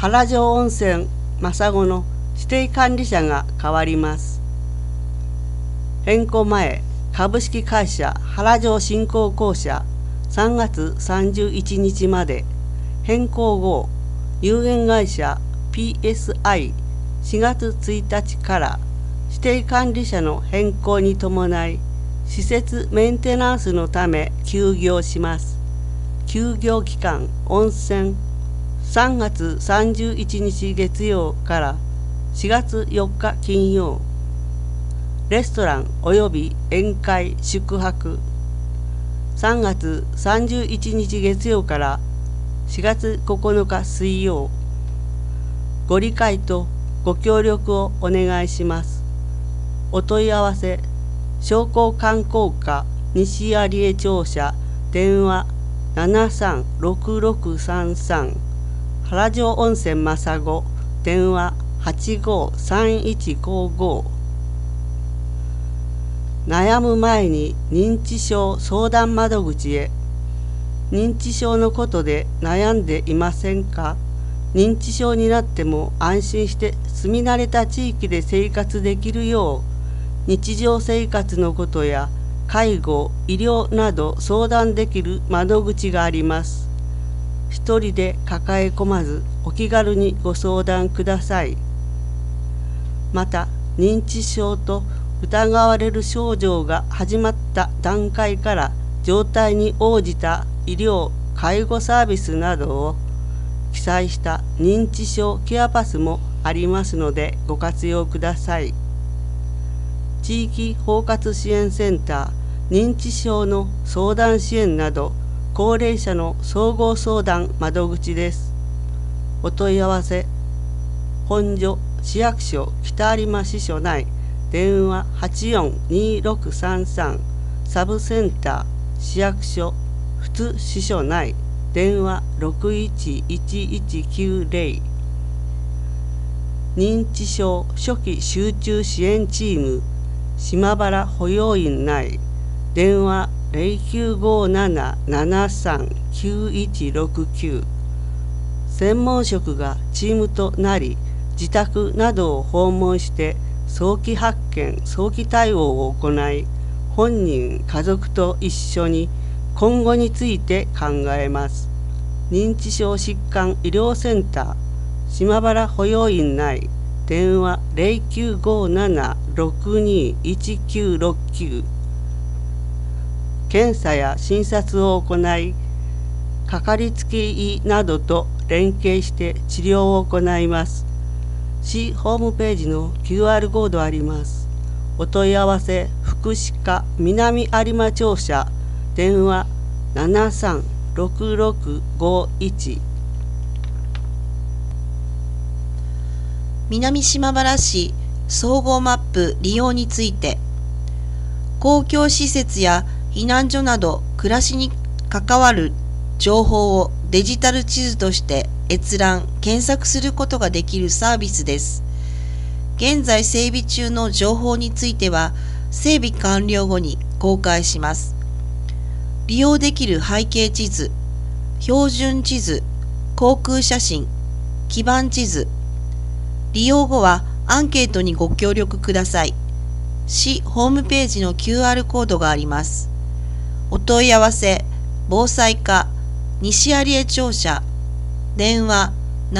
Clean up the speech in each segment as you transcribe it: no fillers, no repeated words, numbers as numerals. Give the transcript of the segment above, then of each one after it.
原城温泉正子の指定管理者が変わります。変更前、株式会社原城振興公社3月31日まで、変更後、有限会社 PSI4 月1日から指定管理者の変更に伴い、施設メンテナンスのため休業します。休業期間温泉3月31日月曜から4月4日金曜。レストランおよび宴会宿泊3月31日月曜から4月9日水曜。ご理解とご協力をお願いします。お問い合わせ商工観光課西有江庁舎電話736633原城温泉正子電話853155。悩む前に認知症相談窓口へ。認知症のことで悩んでいませんか？認知症になっても安心して住み慣れた地域で生活できるよう、日常生活のことや介護、医療など相談できる窓口があります。一人で抱え込まずお気軽にご相談ください。また、認知症と疑われる症状が始まった段階から状態に応じた医療・介護サービスなどを記載した認知症ケアパスもありますのでご活用ください。地域包括支援センター、認知症の相談支援など高齢者の総合相談窓口です。お問い合わせ本所市役所北有馬支所内電話842633サブセンター市役所普通支所内電話611190。認知症初期集中支援チーム島原保養院内電話0957739169。専門職がチームとなり自宅などを訪問して早期発見・早期対応を行い、本人・家族と一緒に今後について考えます。認知症疾患医療センター島原保養院内電話0957621969。検査や診察を行い、かかりつけ医などと連携して治療を行います。市ホームページの QR コードあります。お問い合わせ福祉課南有馬庁舎電話736651。 南島原市総合マップ利用について、公共施設や避難所など暮らしに関わる情報をデジタル地図として閲覧・検索することができるサービスです。現在整備中の情報については整備完了後に公開します。利用できる背景地図、標準地図、航空写真、基盤地図。利用後はアンケートにご協力ください。市ホームページの QR コードがあります。お問い合わせ防災課西有江庁舎電話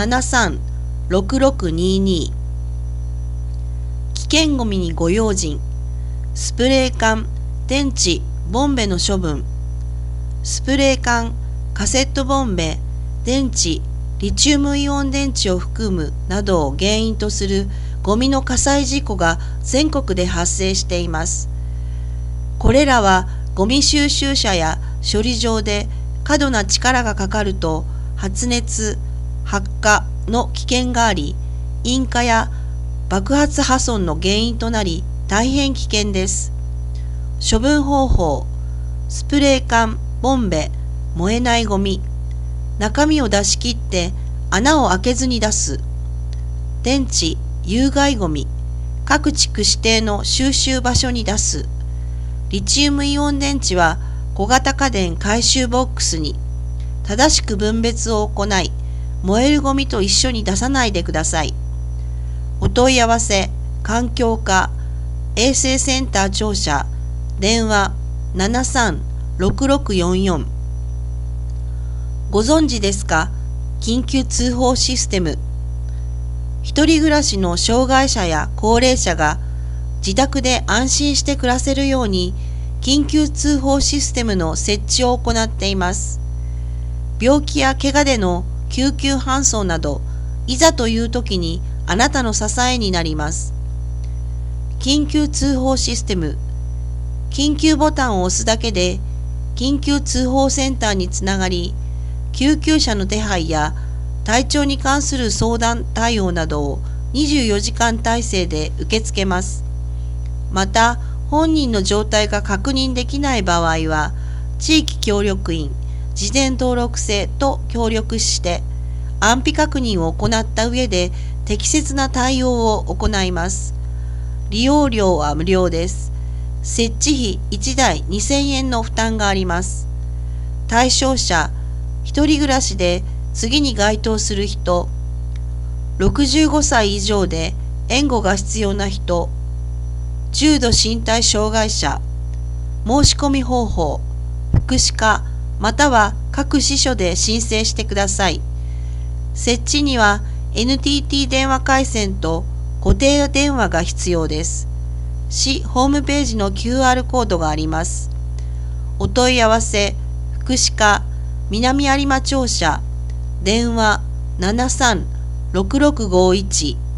736622。危険ごみにご用心。スプレー缶、電池、ボンベの処分。スプレー缶、カセットボンベ、電池、リチウムイオン電池を含むなどを原因とするゴミの火災事故が全国で発生しています。これらはゴミ収集車や処理場で過度な力がかかると発熱・発火の危険があり、引火や爆発破損の原因となり大変危険です。処分方法、スプレー缶、ボンベ、燃えないゴミ、中身を出し切って穴を開けずに出す。電池、有害ゴミ、各地区指定の収集場所に出す。リチウムイオン電池は小型家電回収ボックスに正しく分別を行い、 燃えるゴミと一緒に出さないでください。お問い合わせ、環境課、衛生センター庁舎、電話73-6644。ご存知ですか？緊急通報システム。一人暮らしの障害者や高齢者が自宅で安心して暮らせるように緊急通報システムの設置を行っています。病気や怪我での救急搬送など、いざという時にあなたの支えになります。緊急通報システム。緊急ボタンを押すだけで緊急通報センターにつながり、救急車の手配や体調に関する相談対応などを24時間体制で受け付けます。また、本人の状態が確認できない場合は、地域協力員、事前登録制と協力して安否確認を行った上で適切な対応を行います。利用料は無料です。設置費1台2000円の負担があります。対象者、一人暮らしで次に該当する人、65歳以上で援護が必要な人、重度身体障害者、申し込み方法、福祉課または各支所で申請してください。設置には NTT 電話回線と固定電話が必要です。市ホームページの QR コードがあります。お問い合わせ、福祉課南有馬庁舎、電話73-6651